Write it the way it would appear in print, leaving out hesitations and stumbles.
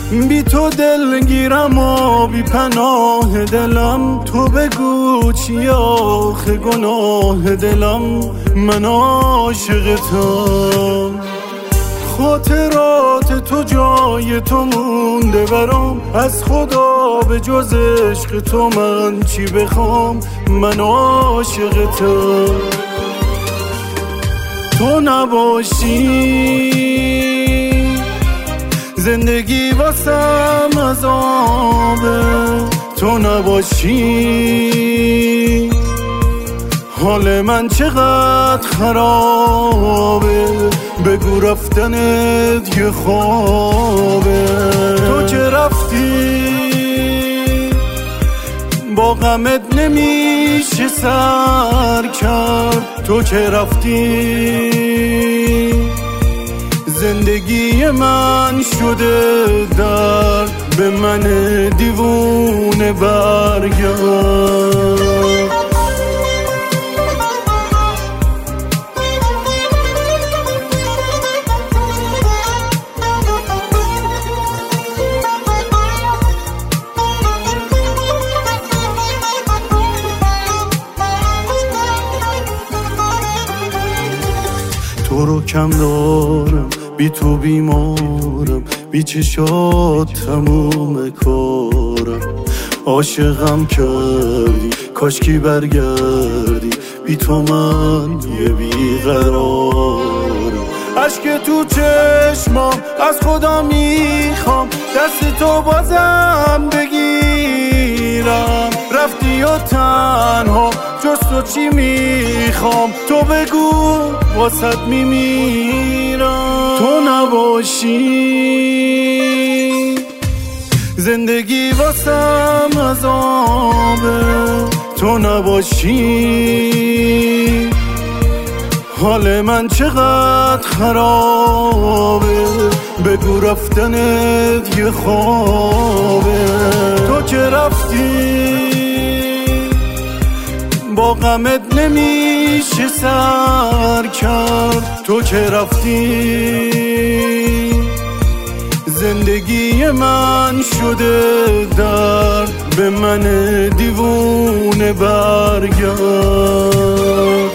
بی تو دلگیرم و بی پناه دلم. تو بگو چی آخه گناه دلم، من عاشقتم. خاطرات تو جای تو مونده برام، از خدا به جز عشق تو من چی بخوام، من عاشقتم. تو نباشی زندگی واسم عذابه، تو نباشی حال من چقدر خرابه. بگو رفتنت یه خوابه. تو که رفتی با غمت نمیشه سر کرد. تو که رفتی زندگی من شده درد، به من دیوونه برگرد. تو رو کم دارم، بی تو بیمارم، بی چشات تموم کارم. عاشقم کردی کاشکی برگردی، بی تو من یه بیقرارم. عشق تو چشمام از خدا میخوام، دست تو بازم بگیرم. رفتی و تنها جز تو چی میخوام، تو بگو واسط میمیرم. تو نباشی زندگی واسم عذابه، تو نباشی حال من چقدر خرابه. بگو رفتنت یه خوابه. تو که رفتی با غمت نمیشه سر کرد. تو که رفتی زندگی من شده درد، به من دیوونه برگرد.